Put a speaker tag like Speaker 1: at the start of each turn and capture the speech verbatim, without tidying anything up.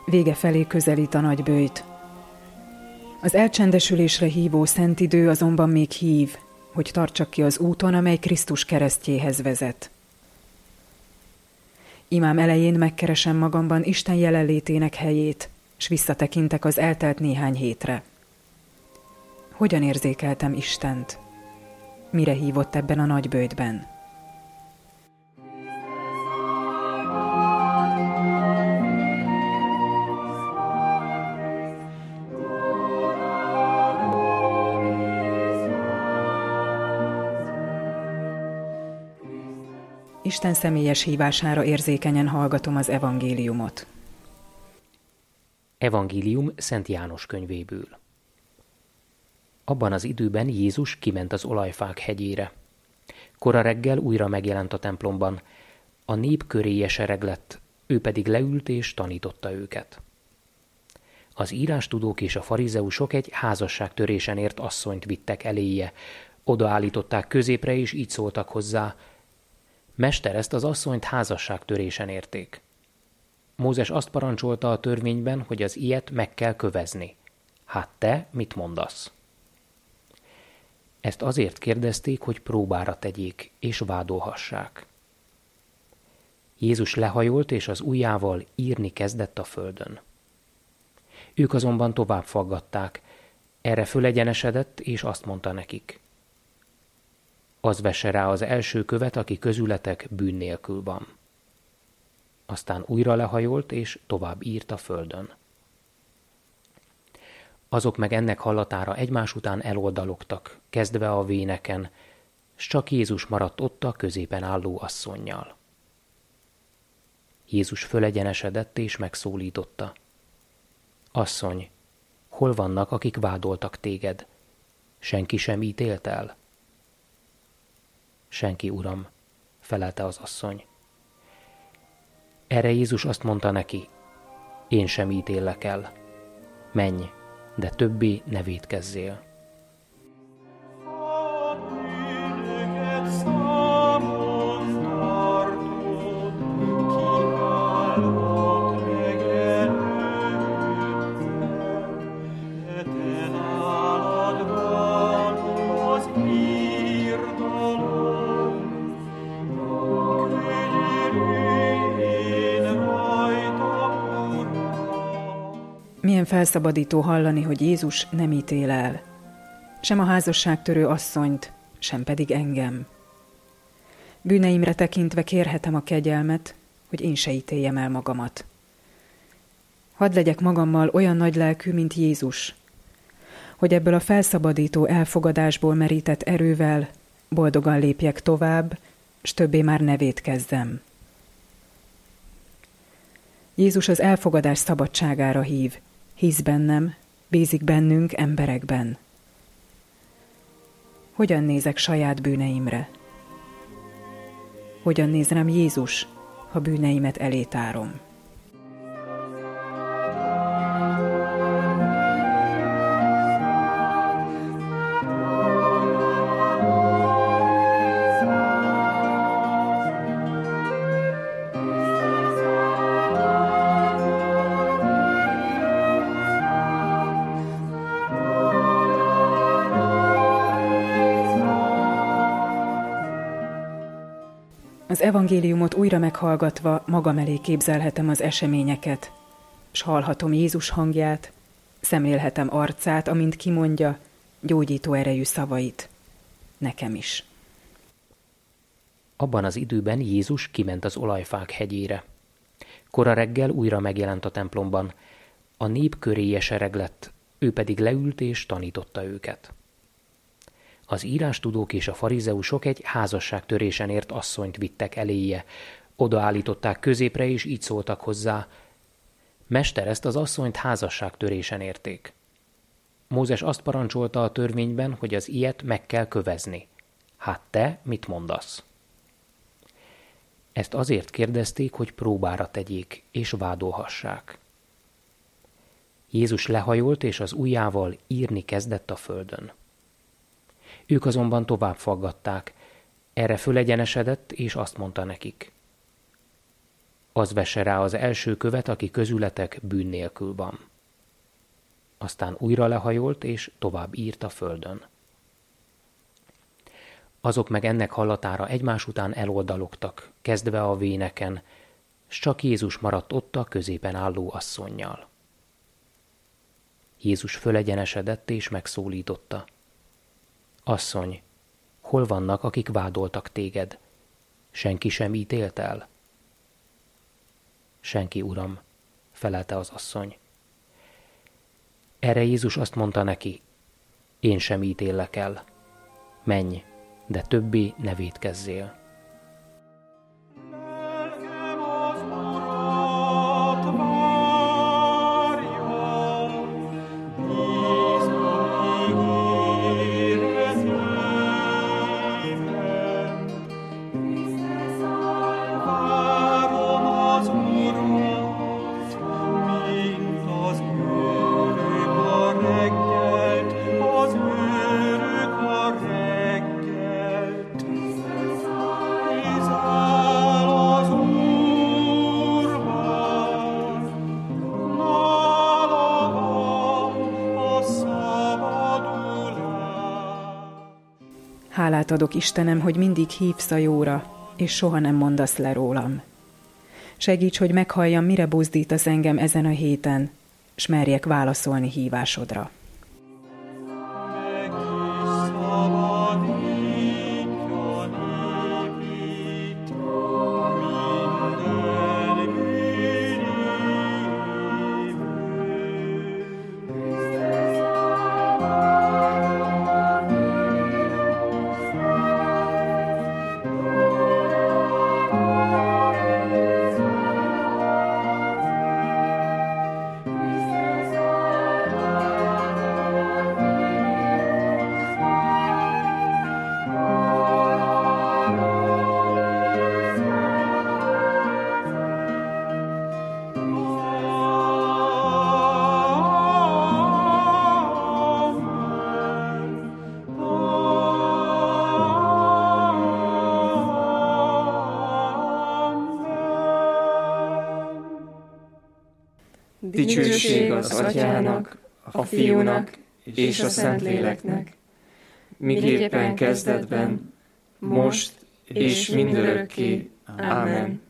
Speaker 1: Vége felé közelít a nagyböjt. Az elcsendesülésre hívó szent idő azonban még hív, hogy tartsak ki az úton, amely Krisztus keresztjéhez vezet. Imám elején megkeresem magamban Isten jelenlétének helyét, s visszatekintek az eltelt néhány hétre. Hogyan érzékeltem Istent? Mire hívott ebben a nagyböjtben? Isten személyes hívására érzékenyen hallgatom az evangéliumot.
Speaker 2: Evangélium Szent János könyvéből. Abban az időben Jézus kiment az olajfák hegyére. Kora reggel újra megjelent a templomban, a nép köréje sereg lett, ő pedig leült és tanította őket. Az írástudók és a farizeusok egy házasságtörésen ért asszonyt vittek eléje, odaállították középre és így szóltak hozzá: Mester, ezt az asszonyt házasságtörésen érték. Mózes azt parancsolta a törvényben, hogy az ilyet meg kell kövezni. Hát te mit mondasz? Ezt azért kérdezték, hogy próbára tegyék és vádolhassák. Jézus lehajolt, és az ujjával írni kezdett a földön. Ők azonban tovább faggatták. Erre fölegyenesedett, és azt mondta nekik: Az vesse rá az első követ, aki közületek bűn nélkül van. Aztán újra lehajolt, és tovább írt a földön. Azok meg ennek hallatára egymás után eloldalogtak, kezdve a véneken, s csak Jézus maradt ott a középen álló asszonnyal. Jézus fölegyenesedett, és megszólította: Asszony, hol vannak, akik vádoltak téged? Senki sem ítélt el? Senki, uram, felelte az asszony. Erre Jézus azt mondta neki: Én sem ítéllek el. Menj, de többé ne vétkezzél.
Speaker 1: Milyen felszabadító hallani, hogy Jézus nem ítél el. Sem a házasságtörő asszonyt, sem pedig engem. Bűneimre tekintve kérhetem a kegyelmet, hogy én se ítéljem el magamat. Hadd legyek magammal olyan nagy lelkű, mint Jézus, hogy ebből a felszabadító elfogadásból merített erővel boldogan lépjek tovább, s többé már ne vétkezzem. Jézus az elfogadás szabadságára hív, hisz bennem, bízik bennünk emberekben. Hogyan nézek saját bűneimre? Hogyan néz rám Jézus, ha bűneimet elé tárom? Az evangéliumot újra meghallgatva magam elé képzelhetem az eseményeket, s hallhatom Jézus hangját, szemlélhetem arcát, amint kimondja gyógyító erejű szavait. Nekem is.
Speaker 2: Abban az időben Jézus kiment az olajfák hegyére. Kora reggel újra megjelent a templomban, a nép köréje sereg lett, ő pedig leült és tanította őket. Az írástudók és a farizeusok egy házasságtörésen ért asszonyt vittek eléje, odaállították középre, és így szóltak hozzá: Mester, ezt az asszonyt házasságtörésen érték. Mózes azt parancsolta a törvényben, hogy az ilyet meg kell kövezni. Hát te mit mondasz? Ezt azért kérdezték, hogy próbára tegyék és vádolhassák. Jézus lehajolt, és az ujjával írni kezdett a földön. Ők azonban tovább faggatták. Erre fölegyenesedett, és azt mondta nekik: Az vesse rá az első követ, aki közületek bűn nélkül van. Aztán újra lehajolt, és tovább írt a földön. Azok meg ennek hallatára egymás után eloldalogtak, kezdve a véneken, s csak Jézus maradt ott a középen álló asszonnyal. Jézus fölegyenesedett és megszólította. Asszony, hol vannak, akik vádoltak téged? Senki sem ítélt el? Senki, uram, felelte az asszony. Erre Jézus azt mondta neki, én sem ítéllek el. Menj, de többé ne vétkezzél.
Speaker 1: Hálát adok, Istenem, hogy mindig hívsz a jóra, és soha nem mondasz le rólam. Segíts, hogy meghalljam, mire buzdítasz engem ezen a héten, s merjek válaszolni hívásodra.
Speaker 3: Dicsőség az Atyának, a Fiúnak és a Szentléleknek, miképpen kezdetben, most és mindörökké. Ámen.